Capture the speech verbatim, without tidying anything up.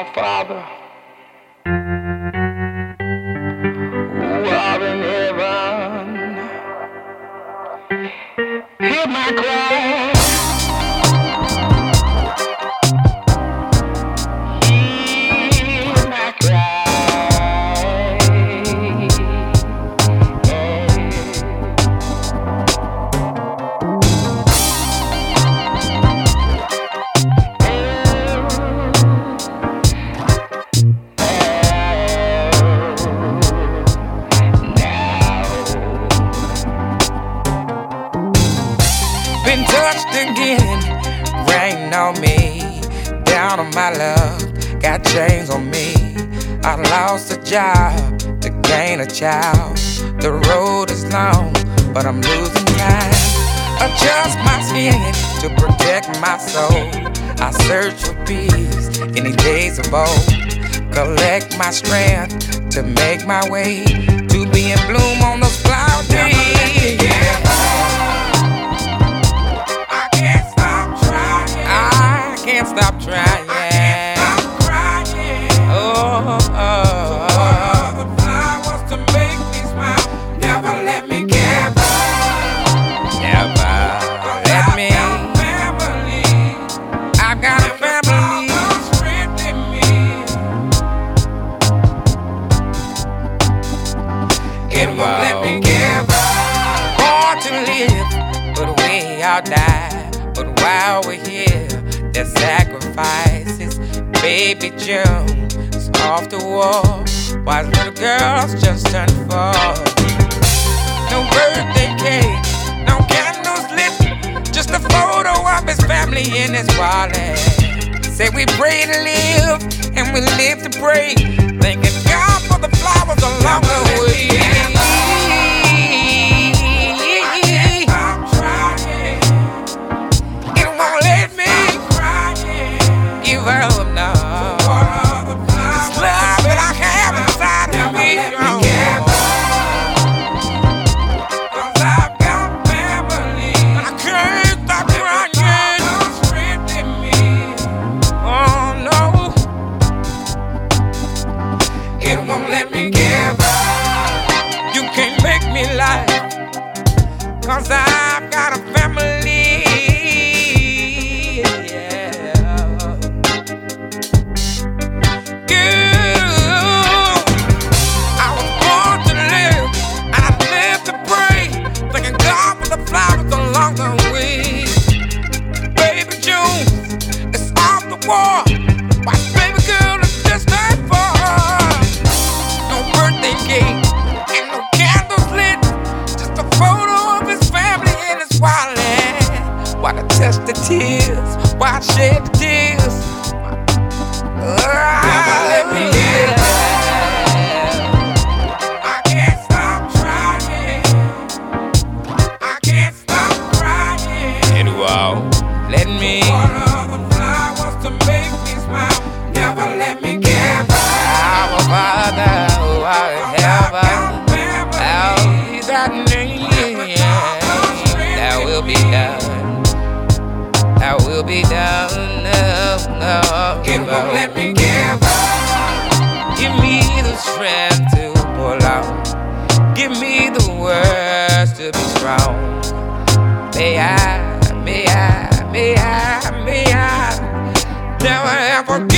Our Father, who art in heaven, hear my cry. Hear my cry. Been touched again, rain on me, down on my love, got chains on me. I lost a job to gain a child. The road is long, but I'm losing time. Adjust my skin to protect my soul. I search for peace in these days of old. Collect my strength to make my way to be in bloom on those flower days. Can't stop trying. I can't stop crying. Oh, oh, oh. For the flowers to make me smile. Never let me give up. Never let me. I've got a family. Strength in me. It won't let me give up. Born to live, but we all die. But while we're here, there's sacrifices. Baby June is off the wall, while little girls just turned four. No birthday cake, no candles lit, just a photo of his family in his wallet. Say we pray to live, and we live to pray, thanking God for the flowers along the way. It won't let me give up. You can't make me lie, 'cause I've got a family. Yeah. Girl, I was born to live, and I live to pray, thanking God for the flowers along the way. Baby June is off the wall, while baby girl is just that far. And no candles lit, just a photo of his family in his wallet. Why to test the tears? Why shed the tears? Never let me get out. I can't stop trying. I can't stop crying. And wow, let me. One of the flowers to make me smile. Never let me give up. Our Father. That will be done. That will be done. No, no. It won't let me give up. Give me the strength to pull out. Give me the words to be strong. May I, may I, may I, may I never ever